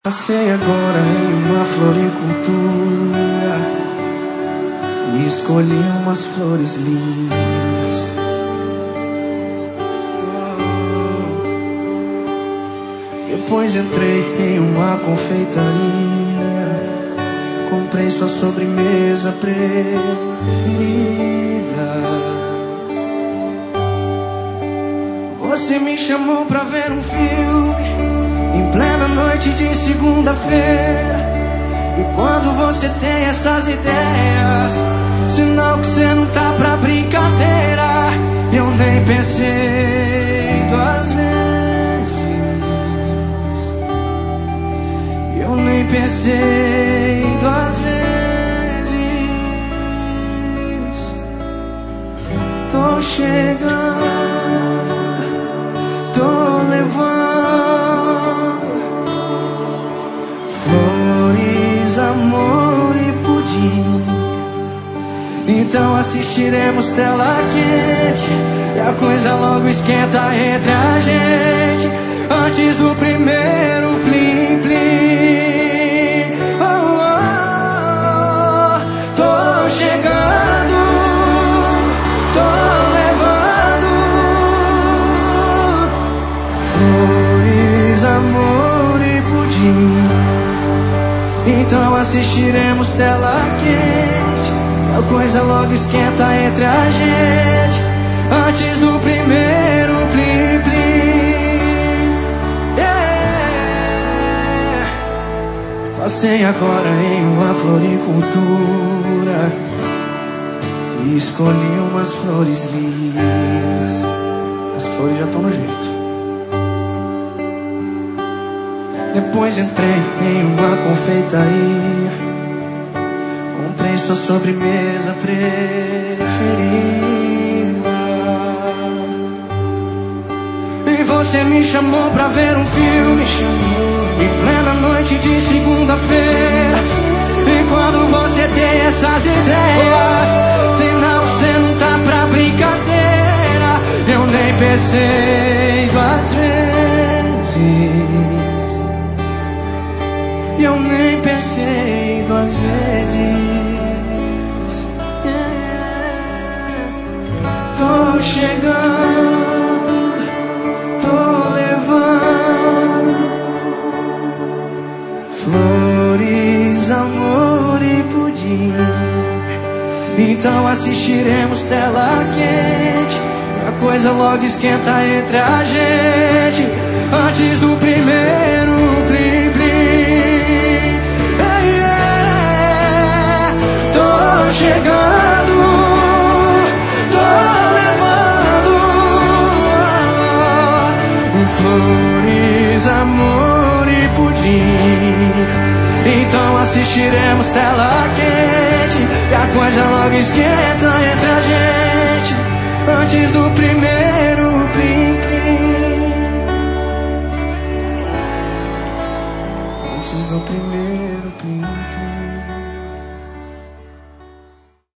Passei agora em uma floricultura e escolhi umas flores lindas. Depois entrei em uma confeitaria, comprei sua sobremesa preferida. Você me chamou pra ver um filme em plena noite de segunda-feira. E quando você tem essas ideias, sinal que você não tá pra brincadeira. Eu nem pensei duas vezes, eu nem pensei duas vezes. Tô chegando, tô levando flores, amor e pudim. Então assistiremos tela quente e a coisa logo esquenta entre a gente, antes do primeiro plim-plim. Oh, oh, oh. Tô chegando, tô levando flores, amor e pudim. Então assistiremos tela quente, a coisa logo esquenta entre a gente, antes do primeiro plim-plim. Yeah. Passei agora em uma floricultura e escolhi umas flores lindas. As flores já estão no jeito. Depois entrei em uma confeitaria, comprei sua sobremesa preferida. E você me chamou pra ver um filme em plena noite de segunda-feira. E quando você tem essas ideias, sinal você não tá pra brincadeira. Eu nem pensei duas vezes, eu nem pensei duas vezes. Tô chegando, tô levando flores, amor e pudim. Então assistiremos tela quente, a coisa logo esquenta entre a gente, antes do primeiro plim-plim. Chegando, tô levando flores, amor e pudim. Então assistiremos tela quente e a coisa logo esquenta entre a gente, antes do primeiro plim-plim. Antes do primeiro plim-plim.